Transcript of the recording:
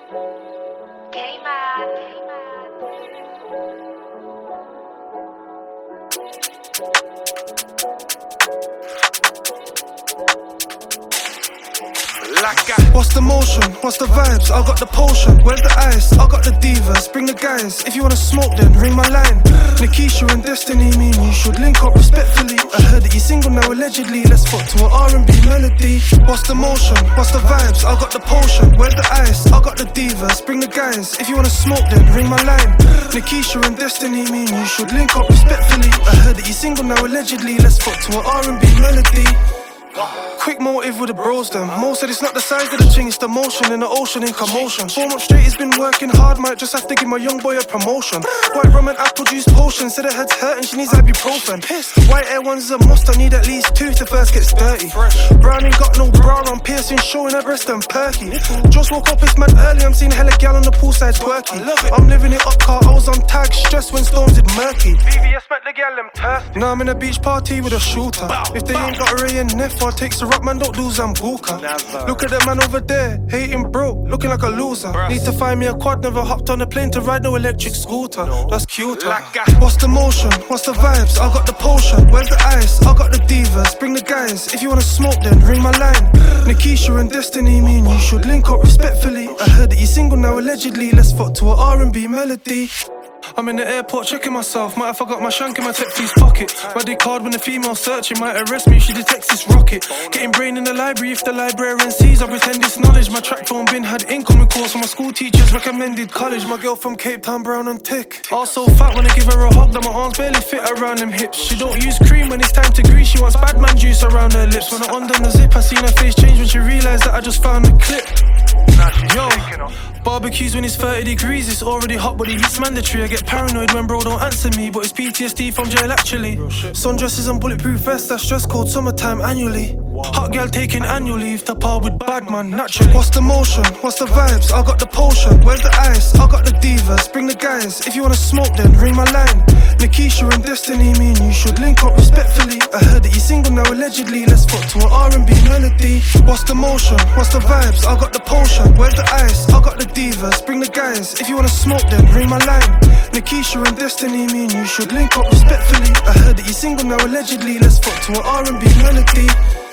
What's the motion? What's the vibes? I got the potion. Where's the ice? I got the divas. Bring the guys. If you wanna smoke, then ring my line. Nikisha and Destiny mean you should link up respectfully. I heard that you're single now, allegedly. Let's fuck to an R&B melody. What's the motion? What's the vibes? I got the potion. Where's the ice? I got the divas. Bring the guys. If you wanna smoke, then ring my line. Nikisha and Destiny mean you should link up respectfully. I heard that you're single now, allegedly. Let's fuck to an R&B melody. Quick motive with the bros them. Mo said it's not the size of the thing, it's the motion in the ocean in commotion. 4 months straight he's been working hard, might just have to give my young boy a promotion. White rum and apple juice potion, said her head's hurting, she needs ibuprofen. White Air Ones is a must, I need at least 2 to first get dirty. Brown ain't got no bra on, piercing showing her breast and perky. Just woke up, it's mad early, I'm seeing hella gal on the poolside twerky. I'm living it up, car, I was on tag, stressed when storms did murky. VVS met the gal, them thirsty. Now I'm in a beach party with a shooter. If they ain't got Ray and Neff, I'll take Rock man, don't do Zambuka. Look at that man over there, hating broke, looking like a loser. Need to find me a quad, never hopped on a plane to ride no electric scooter. That's cute. What's the motion? What's the vibes? I got the potion. Where's the ice? I got the divas. Bring the guys. If you wanna smoke, then ring my line. Nikisha and Destiny mean you should link up respectfully. I heard that you're single now, allegedly. Let's fuck to an R&B melody. I'm in the airport checking myself. Might have forgot my shank in my Tepsi's pocket. My dick card when the female searching might arrest me if she detects this rocket. Getting brain in the library if the librarian sees I pretend it's knowledge. My track phone bin had incoming calls from my school teachers recommended college. My girl from Cape Town, brown and thick. Also fat when I give her a hug that my arms barely fit around them hips. She don't use cream when it's time to grease. She wants bad man juice around her lips. When I undone the zip I seen her face change when she realised that I just found the clip. Yo, barbecues when it's 30 degrees, it's already hot but the heat's mandatory. I get paranoid when bro don't answer me, but it's PTSD from jail actually. Sundresses and bulletproof vests, that's dress code summertime annually. Hot girl taking annual leave to par with bad man naturally. What's the motion? What's the vibes? I got the potion. Where's the ice? I got the divas. Bring the guys. If you wanna smoke, then ring my line. Nikisha and Destiny mean you should link up respectfully. I heard that you're single now, allegedly. Let's fuck to an R&B melody. What's the motion? What's the vibes? I got the potion. Where's the ice? I got the divas. Bring the guys. If you wanna smoke, then ring my line. Nikisha and Destiny mean you should link up respectfully. I heard that you're single now, allegedly. Let's fuck to an R&B melody.